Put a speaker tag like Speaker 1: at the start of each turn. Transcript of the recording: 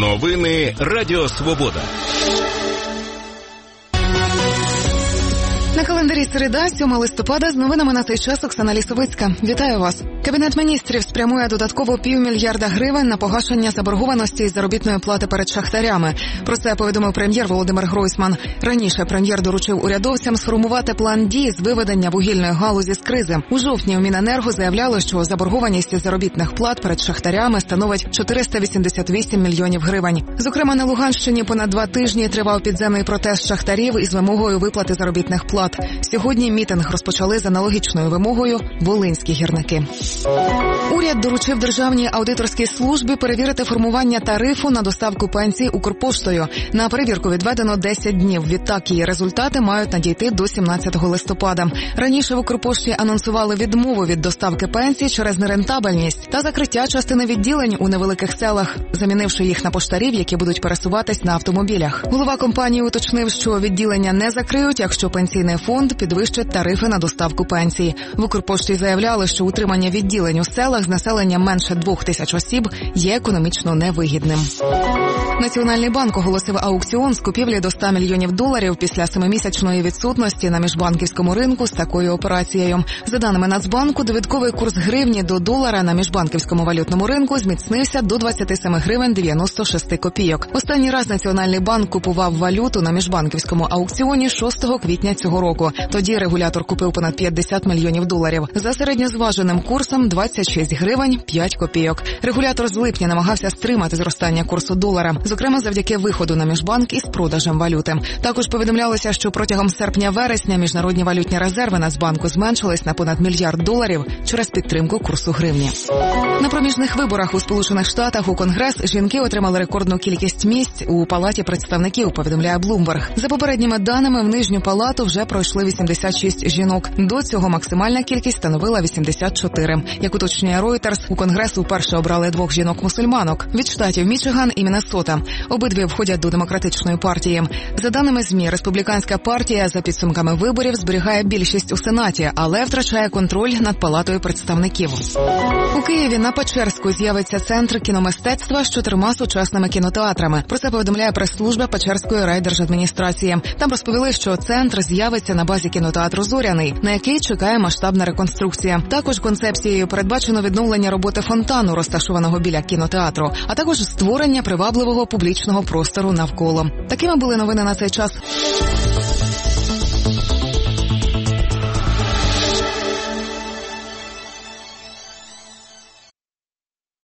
Speaker 1: Новини Радіо Свобода.
Speaker 2: На календарі середа, 7 листопада, з новинами на цей час Оксана Лісовицька. Вітаю вас. Кабінет міністрів спрямує додатково $500 мільйона на погашення заборгованості із заробітної плати перед шахтарями. Про це повідомив прем'єр Володимир Гройсман. Раніше прем'єр доручив урядовцям сформувати план дій з виведення вугільної галузі з кризи. У жовтні у Міненерго заявляли, що заборгованість із заробітних плат перед шахтарями становить 488 мільйонів гривень. Зокрема, на Луганщині понад 2 тижні тривав підземний протест шахтарів із вимогою виплати заробітних плат. Сьогодні мітинг розпочали з аналогічною вимогою волинські гірники. Уряд доручив Державній аудиторській службі перевірити формування тарифу на доставку пенсій Укрпоштою. На перевірку відведено 10 днів. Відтак її результати мають надійти до 17 листопада. Раніше в Укрпошті анонсували відмову від доставки пенсій через нерентабельність та закриття частини відділень у невеликих селах, замінивши їх на поштарів, які будуть пересуватись на автомобілях. Голова компанії уточнив, що відділення не закриють, якщо пенсійний фонд підвищить тарифи на доставку пенсій. В Укрпошті заявляли, що утримання відділень у селах з населенням менше 2000 осіб є економічно невигідним. Національний банк оголосив аукціон з купівлі до $100 мільйонів після 7-місячної відсутності на міжбанківському ринку з такою операцією. За даними Нацбанку, довідковий курс гривні до долара на міжбанківському валютному ринку зміцнився до 27 гривень 96 копійок. Останній раз Національний банк купував валюту на міжбанківському аукціоні 6 квітня цього року. Тоді регулятор купив понад $50 мільйонів. За середньозваженим курсом 26 гривень 5 копійок. Регулятор з липня намагався стримати зростання курсу долара, зокрема завдяки виходу на міжбанк із продажем валюти. Також повідомлялося, що протягом серпня-вересня міжнародні валютні резерви Нацбанку зменшились на понад $1 мільярд через підтримку курсу гривні. На проміжних виборах у Сполучених Штатах у Конгрес жінки отримали рекордну кількість місць у Палаті представників, повідомляє Bloomberg. За попередніми даними, в Нижню палату вже пройшли 86 жінок. До цього максимальна кількість становила 84. Як уточнює Reuters, у Конгрес вперше обрали 2 жінок-мусульманок від штатів Мічиган і Міннесота. Обидві входять до Демократичної партії. За даними ЗМІ, Республіканська партія за підсумками виборів зберігає більшість у Сенаті, але втрачає контроль над Палатою представників. У Києві на Печерську з'явиться центр кіномистецтва з 4 сучасними кінотеатрами. Про це повідомляє прес-служба Печерської райдержадміністрації. Там розповіли, що центр з'явиться на базі кінотеатру «Зоряний», на який чекає масштабна реконструкція. Також концепцією передбачено відновлення роботи фонтану, розташованого біля кінотеатру, а також створення привабливого публічного простору навколо. Такими були новини на цей час.